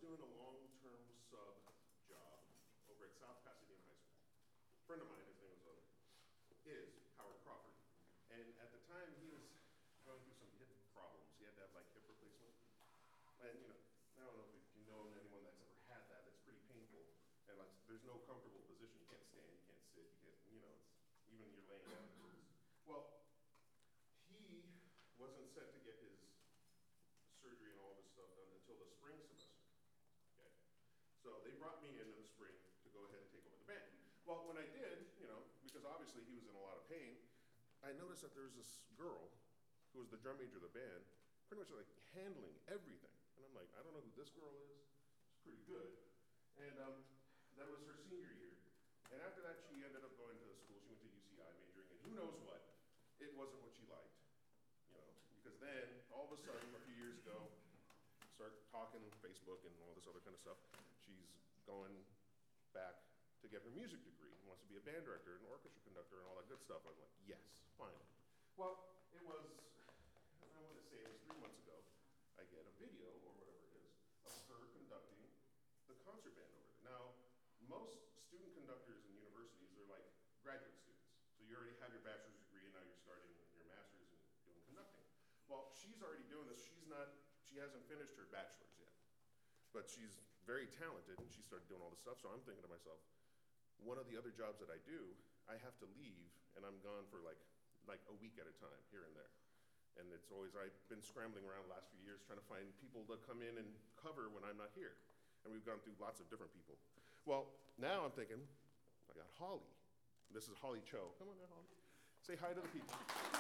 doing a long-term sub job over at South Pasadena High School. A friend of mine, his name is Howard Crawford. And at the time, he was going through some hip problems. He had to have like hip replacement. And I don't know if you know anyone that's ever had that. It's pretty painful. And like, there's no comfortable position. You can't stand, you can't sit, you can't, it's, even you're laying down. Well, he wasn't set to get his surgery and all this stuff done until the spring semester. Okay. So they brought me in the spring to go ahead and take over the band. Well, when I did, because obviously he was in a lot of pain, I noticed that there was this girl who was the drum major of the band, pretty much like handling everything. And I'm like, I don't know who this girl is. She's pretty good. And that was her senior year. And after that, she ended up going to school. She went to UCI majoring in who knows what. It wasn't what she liked, because then all of a sudden, a few years ago, start talking Facebook and all this other kind of stuff. She's going back to get her music degree and wants to be a band director and orchestra conductor and all that good stuff. I'm like, yes, finally. Well, it was, I want to say it was 3 months ago, I get a video or whatever it is of her conducting the concert band over there. Now, most student conductors in universities are like graduate students. So you already have your bachelor's degree and now you're starting your master's and doing conducting. Well, she's already doing this. She hasn't finished her bachelor's yet. But she's very talented and she started doing all this stuff. So I'm thinking to myself, one of the other jobs that I do, I have to leave and I'm gone for like a week at a time, here and there. And it's always, I've been scrambling around the last few years trying to find people to come in and cover when I'm not here. And we've gone through lots of different people. Well, now I'm thinking, I got Holly. This is Holly Cho. Come on there, Holly. Say hi to the people.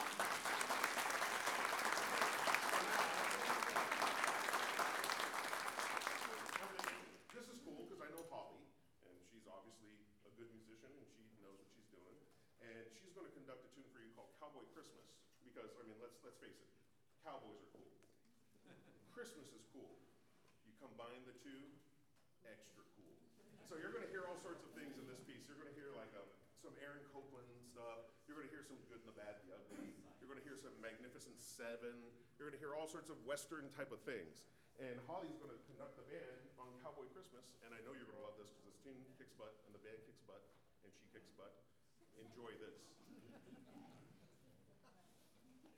This is cool because I know Holly, and she's obviously a good musician, and she knows what she's doing. And she's going to conduct a tune for you called Cowboy Christmas, because, let's face it, cowboys are cool. Christmas is cool. You combine the two, extra cool. So you're going to hear all sorts of things in this piece. You're going to hear like some Aaron Copland stuff. You're going to hear some Good and the Bad, the Ugly. You're going to hear some Magnificent Seven. You're going to hear all sorts of Western type of things. And Holly's going to conduct the band on Cowboy Christmas. And I know you're going to love this because this tune kicks butt and the band kicks butt and she kicks butt. Enjoy this.